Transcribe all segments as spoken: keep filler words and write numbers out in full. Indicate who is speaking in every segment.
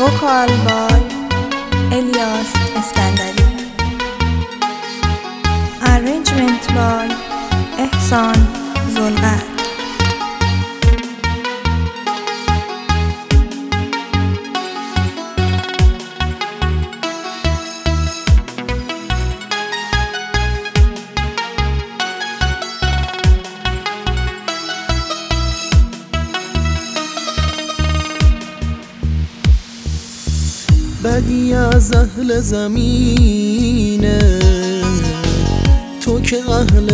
Speaker 1: vocal by Elias Eskandari, arrangement by Ehsan Zulqad.
Speaker 2: بدی از اهل زمینه، تو که اهل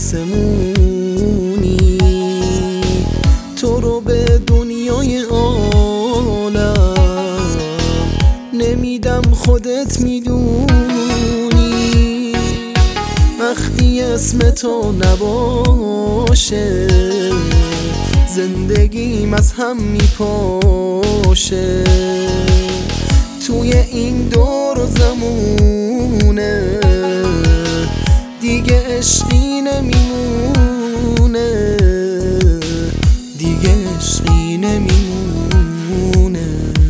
Speaker 2: آسمونی. تو رو به دنیای عالم نمیدم، خودت میدونی. وقتی اسم تو نباشه زندگیم از هم میپاشه. توی این دور و زمونه دیگه عشقی نمیمونه، دیگه عشقی نمیمونه.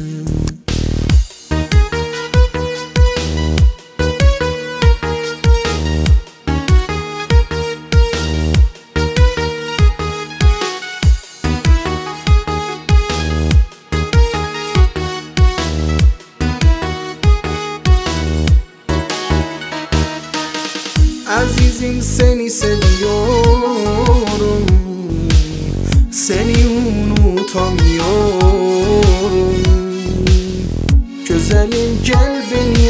Speaker 2: Azizim seni seviyorum, seni unutamıyorum. Güzelim gel beni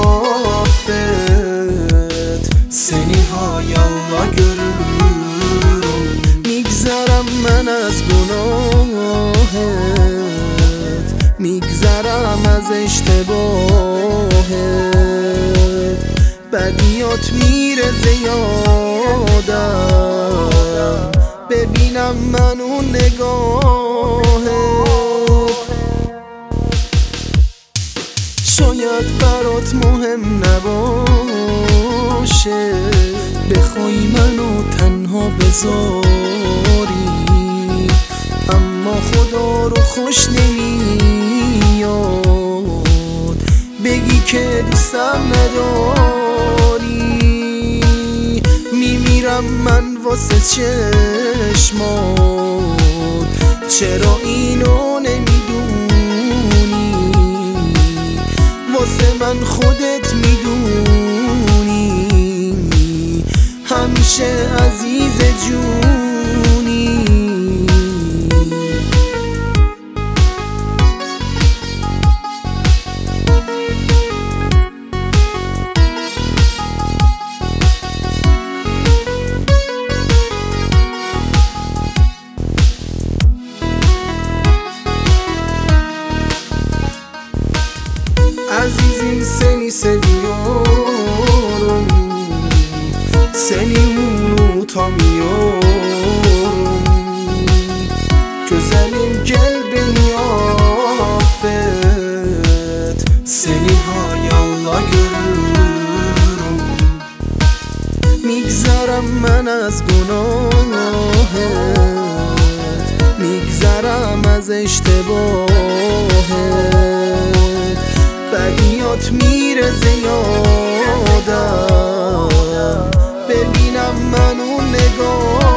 Speaker 2: affet, seni hayalda görürüm. میگذرم من از گناهت، میگذرم از اشتباهت. بدیات میره زیادم، ببینم من اون نگاهت. شاید برات مهم نباشه، بخوای منو تنها بذاری، اما خدا رو خوش نمیاد بگی که دوستم نداری. میمیرم من واسه چشمات، چرا اینو نمیدونی؟ واسه من خودت میدونی، همیشه عزیز جونی. Azizim seni seviyorum, seni unutamıyorum. Güzelim gel beni affet, seni hayalda görürüm. میگذرم من از گناهت، میگذرم از اشتباهت. بدیات میره زیادم، ببینم من اون نگاه